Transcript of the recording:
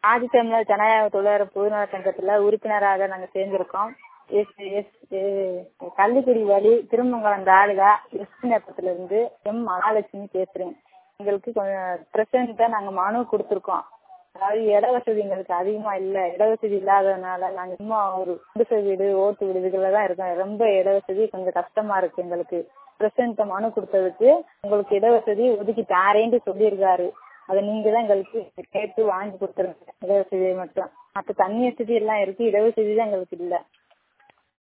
ஆதித்தமிழர் ஜனநாயக தொழிலாளர் பொதுநல சங்கத்துல உறுப்பினராக நாங்க சேர்ந்திருக்கோம். கள்ளிக்குடி வழி திருமங்கலம் தாலுகா எஸ்நேப்பத்துல இருந்து மகாலட்சுமி பேசுறேன். எங்களுக்கு கொஞ்சம் பிரச்சனை நாங்க மனு கொடுத்துருக்கோம். அதாவது இட வசதி எங்களுக்கு அதிகமா இல்ல. இடவசதி இல்லாததுனால நாங்க சும்மா ஒரு குடிசை வீடு ஓட்டு வீடு இதுலதான் இருக்கோம். ரொம்ப இடவசதி கொஞ்சம் கஷ்டமா இருக்கு எங்களுக்கு. பிரசிடண்ட் மனு கொடுத்ததுக்கு உங்களுக்கு இடவசதி ஒதுக்கி தாரேன்னு சொல்லியிருக்காரு. அதை நீங்க தான் எங்களுக்கு கேட்டு வாங்கி கொடுத்துருங்க. இடவசதியை மட்டும். மற்ற தண்ணி வசதி எல்லாம் இருக்கு, இடவசதி தான் எங்களுக்கு இல்ல.